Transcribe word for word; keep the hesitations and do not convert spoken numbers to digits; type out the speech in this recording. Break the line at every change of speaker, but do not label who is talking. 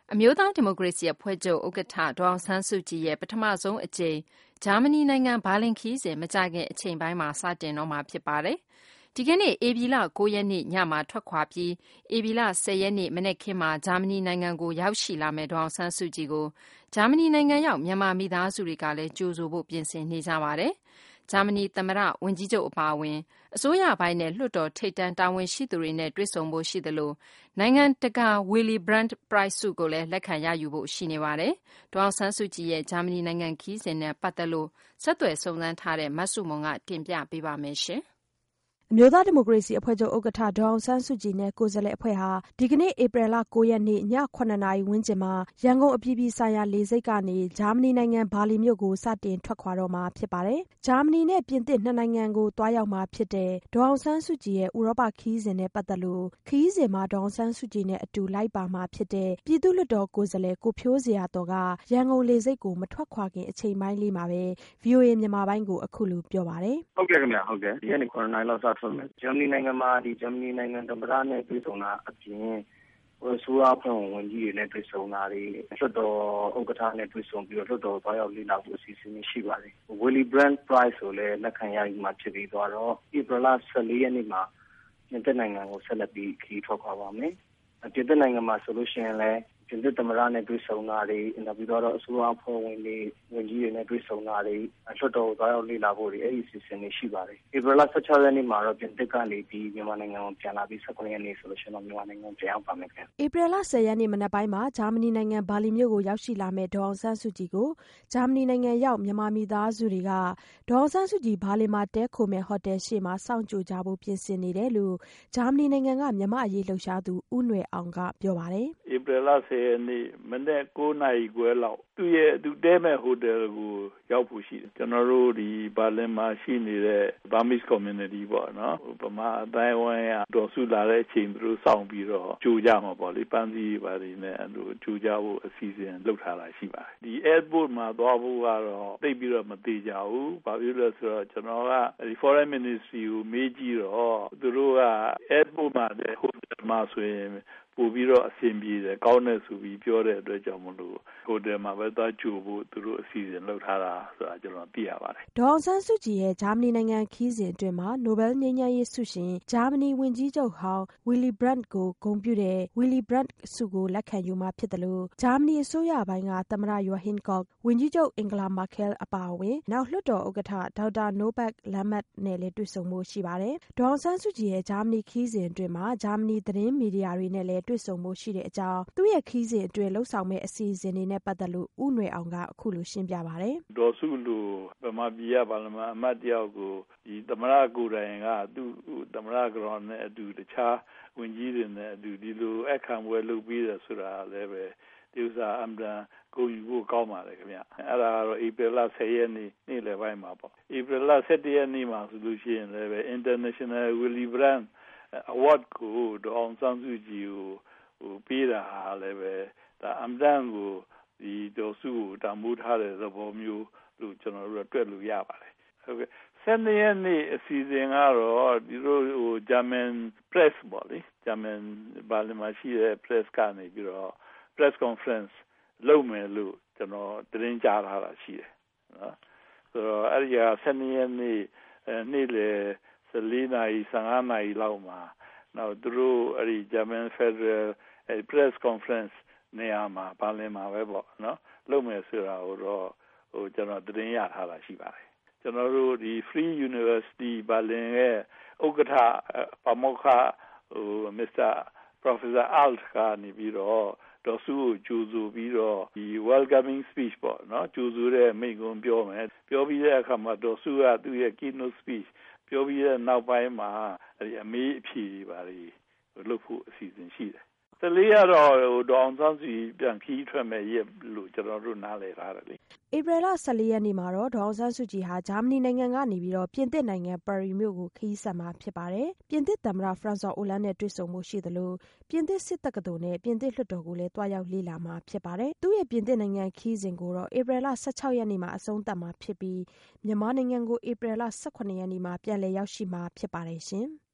အမျိုးသားဒီမိုကရေစီအဖွဲ့ချုပ်ဥက္ကဋ္ဌဒေါ်အောင်ဆန်းစုကြည်ရဲ့ပထမဆုံးအကြိမ်ဂျာမနီနိုင်ငံဘာလင်ခရီးစဉ်မကြာခင်အချိန်ပိုင်းမှာစတင်တော့မှာဖြစ်ပါတယ်။ဒီကနေ့ဧပြီလ၉ရက်နေ့ညမှာထွက်ခွာပြီးဧပြီလ၁၀ရက်နေ့မနက်ခင်းမှာဂျာမနီနိုင်ငံကိုရောက်ရှိလာမယ့်ဒေါ်အောင်ဆန်းစုကြည်ကိုဂျာမနီနိုင်ငံရောက်မြန်မာမိသားစုတွေကလည်းကြိုဆိုဖို့ပြင်ဆင်နေကြပါတယ်။ဂျာမနီသမ္မတဝန်ကြီးချုပ်အပါအဝင်အစိုးရပိုင်းနဲ့လွှတ်တော်ထိပ်တန်းတာဝန်ရှိသူတွေနဲ့တွေ့ဆုံဖို့ရှိသလိုနိုင်ငံတကာ Willy Brandt Prize ဆုကိုလည်းလက်ခံရယူဖို့ရှိနေပါတယ်။ဒေါ်အောင်ဆန်းစုကြည်ရဲ့ဂျာမနီနိုင်ငံခရီးစဉ်နဲ့ပတ်သက်လို့ဆက်သွယ်စုံစမ်းထားတဲ့မဆုမွန်ကတင်ပြပေးပါမယ်ရှင်။
အမျိုးသားဒီမိုကရေစီအဖွဲ့ချုပ်ဥက္ကဋ္ဌဒေါ်အောင်ဆန်းစုကြည်နဲ့ကိုယ်စားလှယ်အဖွဲ့ဟာဒီကနေ့ဧပြီလ၉ရက်နေ့ည၇နာရီဝန်းကျင်မှာရန်ကုန်အပြည်ပြည်ဆိုင်ရာလေဆိပ်ကနေဂျာမနီနိုင်ငံဘာလီမြို့ကိုစတင်ထွက်ခွာတော့မှာဖြစ်ပါတယ်။ဂျာမနီနဲ့ပြင်သစ်နှစ်နိုင်ငံကိုသွားရောက်မှာဖြစ်တဲ့ဒေါ်အောင်ဆန်းစုကြည်ရဲ့ဥရောပခရီးစဉ်နဲ့ပတ်သက်လို့ခရီးစဉ်မှာဒေါ်အောင်ဆန်းစုကြည်နဲ့အတူလိုက်ပါမှာဖြစ်တဲ့ပြည်သူ့လွှတ်တော်ကိုယ်စားလှယ်ကိုဖြိုးစရာတော်ကရန်ကုန်လေဆိပ်ကိုမထွက်ခွာခင်အချိန်ပိုင်းလေးမှာပဲ ဗွီအိုအေ မြန်မာပိုင်းကိုအခုလိုပြောပါတယ်
။ဟုတ်ကဲ့ခင်ဗျဟုတ်ကဲ့ဒီနေ့ကိုရိုနာလောက်စထွက်မယ်ဂျာမနီနိုင်ငံမှာဒီဂျာမနီနိုင်ငံသမ္မတနဲ့တွေ့ဆုံတာအပြင်ဆိုးအားဖွင့်ဝန်ကြီးတွေနဲ့တွေ့ဆုံတာတွေလွှတ်တော်ဥက္ကဋ္ဌနဲ့တွေ့ဆုံပြီးတော့လွှတ်တော်သွားရောက်လေ့လာဖို့အစီအစဉ်ရှိပါတယ်။ Willy Brandt Prize ဆိုလည်းလက်ခံရယူမှာဖြစ်ပြီးသွားတော့ဧပြီလ၁၄ရက်နေ့မှာပြင်သစ်နိုင်ငံကိုဆက်လက်ပြီးခရီးထွက်ခွာပါမယ်။ပြင်သစ်နိုင်ငံမှာဆိုလို့ရှိရင်လည်းပြင်သစ်သမ္မတနဲ့တွေ့ဆုံတာတွေနောက်ပြီးတော့အစိုးရအဖွဲ့ဝင်တွေဝန်ကြီးတွေနဲ့တွေ့ဆုံတာတွေလွှတ်တော်သွားရောက်လေ့လာဖို့တွေအဲ့ဒီအစီအစဉ်တွေရှိပါတယ်။ဧပြီလ၁၆ရက်နေ့မှာတော့ပြင်သစ်ကနေပြီးမြန်မာနိုင်ငံကိုပြန်လာပြီး၁၉ရက်နေ့ဆိုလို့ရှိရင်တော့မြန်မာနိုင်ငံပြန်ရောက်ပါမယ်ခင်
။ဧပြီလ၁၀ရက်နေ့မနက်ပိုင်းမှာဂျာမနီနိုင်ငံဘာလီမြို့ကိုရောက်ရှိလာမယ့်ဒေါ်အောင်ဆန်းစုကြည်ကိုဂျာမနီနိုင်ငံရောက်မြန်မာမိသားစုတွေကဒေါ်အောင်ဆန်းစုကြည်ဘာလီမှာတဲခိုမဲ့ဟိုတယ်ရှေ့မှာစောင့်ကြိုကြဖို့ပြင်ဆင်နေတယ်လို့ဂျာမနီနိုင်ငံကမြန်မာအရေးလှုပ်ရှားသူဦးနွယ်အောင်ကပြောပါတယ်
။ဧပြီလ၁၀ရက်နေ့မနေ့၉နာရီခွဲလောက်သူ့ရဲ့သူတဲမဲ့ဟိုတယ်ကိုရောက်ဖို့ရှိတယ်ကျွန်တော်တို့ဒီဘာလင်မှာရှိနေတဲ့ Burmese community ပေါ့နော်ဗမာအတိုင်းဝိုင်းကတော်စုလာတဲ့အချိန်သူတို့စောင့်ပြီးတော့ကြိုကြမှာပေါ့လေပန်းစည်းပါနေနဲ့အဲ့လိုကြိုကြဖို့အစီအစဉ်လုပ်ထားတာရှိပါတယ်ဒီ airport မှာသွားဖို့ကတော့သိပြီးတော့မသေးကြဘူးဘာဖြစ်လို့လဲဆိုတော့ကျွန်တော်ကဒီ foreign ministry ကိုမေးကြည့်တော့သူတို့က airport မှာတဲ့ဟိုတယ်မှာဆိုရင်ပို့ပြီးတော့အဆင်ပြေတယ်ကောင်းတယ်ဆိုပြီးပြောတဲ့အတွက်ကြောင့်မလို့ဟိုတယ်မှာပဲသွားကြိုဖို့သူတို့အစီအစဉ်လုပ်ထားတာဆိုတာကျွန်တော်သိရပါတယ်
ဒေါ်အောင်ဆန်းစုကြည်ရဲ့ဂျာမနီနိုင်ငံခီးစဉ်အတွင်းမှာနိုဘယ်ငြိမ်းချမ်းရေးဆုရှင်ဂျာမနီဝန်ကြီးချုပ်ဟောင်း Willy Brandt ကိုဂုဏ်ပြုတဲ့ Willy Brandt ဆုကိုလက်ခံယူမှာဖြစ်တယ်လို့ဂျာမနီအစိုးရပိုင်းကသမ္မတ Joachim Gauck ဝန်ကြီးချုပ်အင်္ဂလာမာကဲလ်အပါအဝင်နောက်လွှတ်တော်ဥက္ကဋ္ဌဒေါက်တာနိုဘက်လမ်မတ်နဲ့လည်းတွေ့ဆုံမှုရှိပါတယ်ဒေါ်အောင်ဆန်းစုကြည်ရဲ့ဂျာမနီခီးစဉ်အတွင်းမှာဂျာမနီသတင်းမီဒီယာတွေနဲ့လည်းတွေ့ဆုံမှုရှိတဲ့အကြောင်းသူ့ရဲ့ခီးစဉ်အတွင်းလှုပ်ဆောင်မဲ့အစီအစဉ်တွေနဲ့ပတ်သက်လို့ဦးနွယ်အောင်ကအခုလိုရှင်းပြပါတယ်
ဒေါ်စုလူဗမာပြည်ကပါလီမန်အမတ်တယောက်ကိုဒီသမရကိုယ်တိုင်ကသူ့သမရကရောနဲ့အတူတခြားဝန်ကြီးတွေနဲ့အတူဒီလိုအခမ်းပွဲလုပ်ပြီးတယ်ဆိုတာလည်းပဲဒီဥစ္စာအမ်ဒန်ကိုယူဖို့ကောင်းပါတယ်ခင်ဗျအဲ့ဒါကတော့ဧပြီလ၁၀ရက်နေ့နေ့လယ်ပိုင်းမှာပေါ့ဧပြီလ၁၁ရက်နေ့မှာဆိုလို့ရှိရင်လည်းပဲ International Willy Brandt Award ကိုဒေါ်အောင်ဆန်းစုကြည်ကိုဟိုပေးတာဟာလည်းပဲဒါအမ်ဒန်ကိုဒီဒေါ်စုကိုတံမိုးထားတဲ့သဘောမျိုးလို့ကျွန်တော်တို့တွေ့လို့ရပါတယ်ဟုတ်ကဲ့ဆယ်နှစ်ရက်နေ့အစီအစဉ်ကတော့ဒီလိုဟို German press ပေါ့လေ German ဘာလီမှာရှိတဲ့ press ကနေပြီးတော့ press conference လုပ်မယ်လို့ကျွန်တော်သတင်းကြားထားတာရှိတယ်နော်ဆိုတော့အဲ့ဒီကဆယ်နှစ်ရက်နေ့နေ့လေ၁၄နာရီ၁၅နာရီလောက်မှာနောက်သူတို့အဲ့ဒီ German Federal Press Conference နေရာမှာဘာလင်မှာပဲပေါ့နော်လုပ်မယ်ဆိုတာကိုတော့ဟိုကျွန်တော်သတင်းရထားတာရှိပါတယ်ကျွန်တော်တို့ဒီ Free University ဘာလင်ရဲ့ဥက္ကဋ္ဌပါမောက္ခဟို Mister Professor Alt ကနေပြီးတော့ဒေါ်စုကိုကြိုဆိုပြီးတော့ဒီ welcoming speech ပေါ့နော်ကြိုဆိုတဲ့မိန့်ခွန်းပြောမယ်ပြောပြီးတဲ့အခါမှာဒေါ်စုကသူ့ရဲ့ keynote speech ပြောပြီးတဲ့နောက်ပိုင်းမှာအဲဒီအမေးအဖြေတွေပါလေလုပ်ဖို့အစီအစဉ်ရှိတယ်တလေးရတော့ဒေါအောင်ဆန်းစုကြည်ပြန်ခီးထွက်မဲ့ရက်လို့ကျွန်တော်တို့နားလည်ထားတယ်လေ
ဧပြီလ၁၄ရက်နေ့မှာတော့ဒေါအောင်ဆန်းစုကြည်ဟာဂျာမနီနိုင်ငံကနေပြီးတော့ပြင်သစ်နိုင်ငံပါရီမြို့ကိုခီးဆက်မှာဖြစ်ပါတယ်ပြင်သစ်သမ္မတဖရန်ဆွာအိုလန်းနဲ့တွေ့ဆုံမှုရှိသလိုပြင်သစ်စစ်တက္ကသိုလ်နဲ့ပြင်သစ်လွှတ်တော်ကိုလည်းတွားရောက်လေ့လာမှာဖြစ်ပါတယ်သူ့ရဲ့ပြင်သစ်နိုင်ငံခီးစဉ်ကိုတော့ဧပြီလ၁၆ရက်နေ့မှာအဆုံးသတ်မှာဖြစ်ပြီးမြန်မာနိုင်ငံကိုဧပြီလ၁၇ရက်နေ့မှာပြန်လည်ရောက်ရှိမှာဖြစ်ပါတယ်ရှင်